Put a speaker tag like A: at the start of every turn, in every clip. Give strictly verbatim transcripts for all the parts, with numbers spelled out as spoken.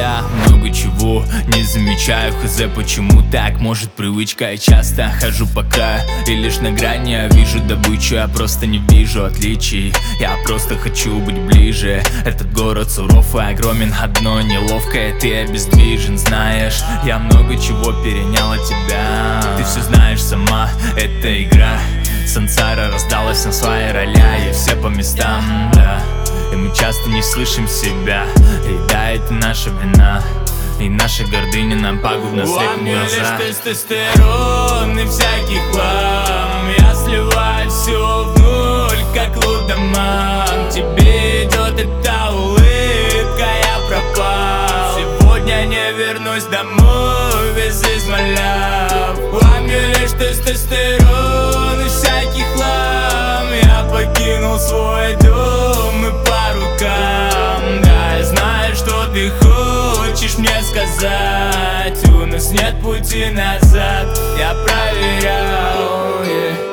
A: я много чего не замечаю. Хз, почему так, может привычка. Я часто хожу по краю и лишь на грани я вижу добычу. Я просто не вижу отличий, я просто хочу быть ближе. Этот город суров и огромен, одно неловкое, ты обездвижен. Знаешь, я много чего перенял от тебя. Ты все знаешь сама, это игра. Сансара раздалась на свои роля, и все по местам, да. И мы часто не слышим себя, и да, это наша вина. И наша гордыня нам пагубно слепит глаза.
B: Лишь тестостерон и всякий хлам. Я сливаю все в нуль, как лудоман. Тебе идет эта улыбка, я пропал. Сегодня не вернусь домой, весь измаляв. Во мне лишь тестостерон и всякий хлам. Я покинул свой дом и по рукам. Да, я знаю, что ты хочешь мне сказать. У нас нет пути назад, я проверял, yeah.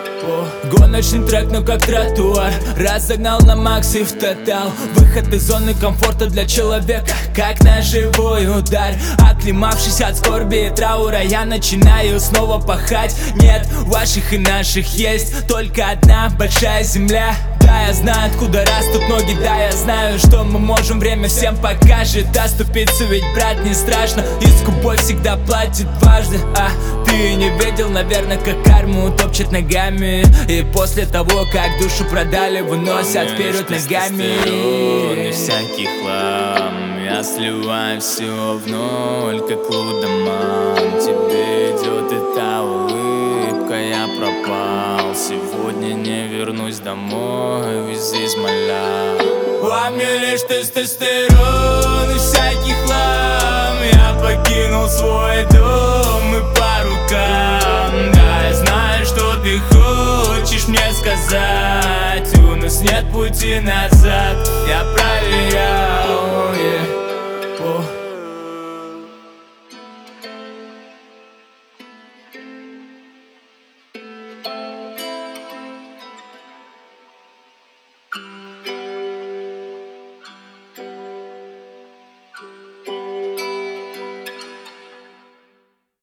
B: Гоночный трек, но как тротуар. Разогнал на макс и в тотал. Выход из зоны комфорта для человека, как ножевой удар. Оклемавшись от скорби и траура, я начинаю снова пахать. Нет, ваших и наших есть только одна большая земля. Да, я знаю, откуда растут ноги, да, я знаю, что мы можем, время всем покажет. Оступиться ведь, брат, не страшно, и скупой всегда платит дважды. А ты не видел, наверное, как карму топчет ногами. И после того, как душу продали, выносят вперед ногами.
A: И всякий хлам, я сливаю все в ноль, как лудоман. Тебе идет эта улыбка, я пропал. Сегодня не вернусь домой, весь измалял.
B: Во мне лишь тестостерон и всякий хлам. Я покинул свой дом и по рукам. Да, я знаю, что ты хочешь мне сказать. У нас нет пути назад, я проверял, yeah. Oh.